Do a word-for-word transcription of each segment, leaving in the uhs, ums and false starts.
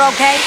okay?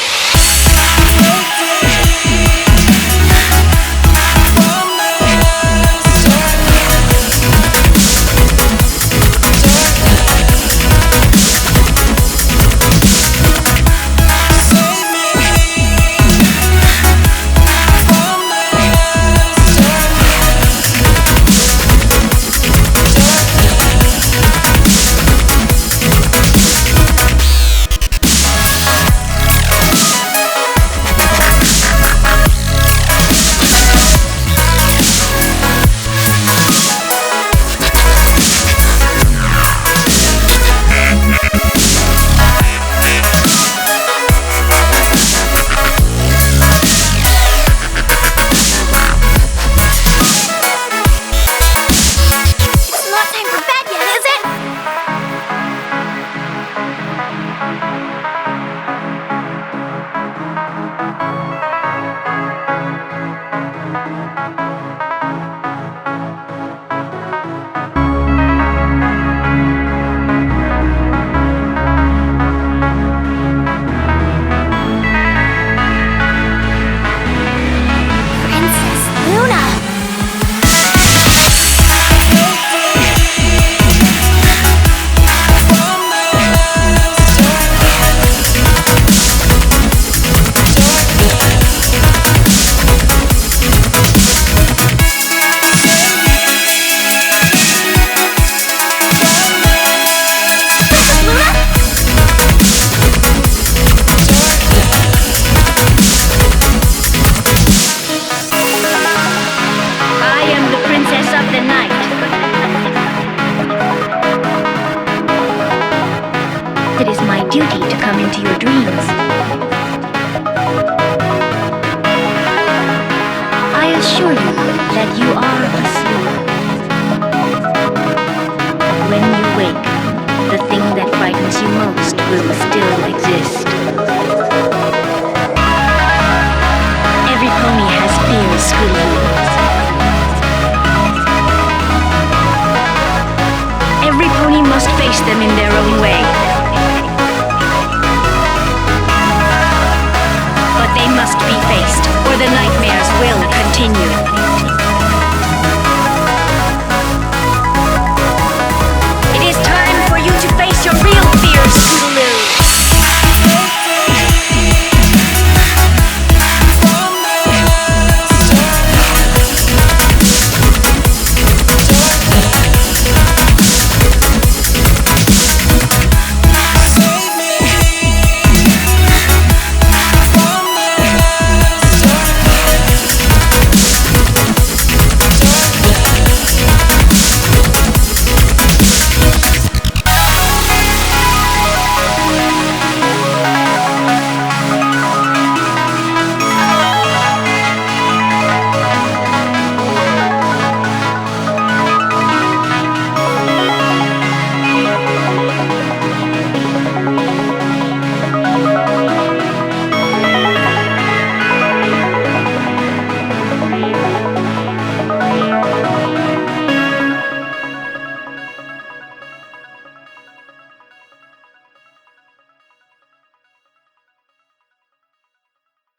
It is my duty to come into your dreams. I assure you that you are asleep. When you wake, the thing that frightens you most will still exist. Every pony has fears, Scooby-Doo. Every pony must face them in their own way. But they must be faced, or the nightmares will continue.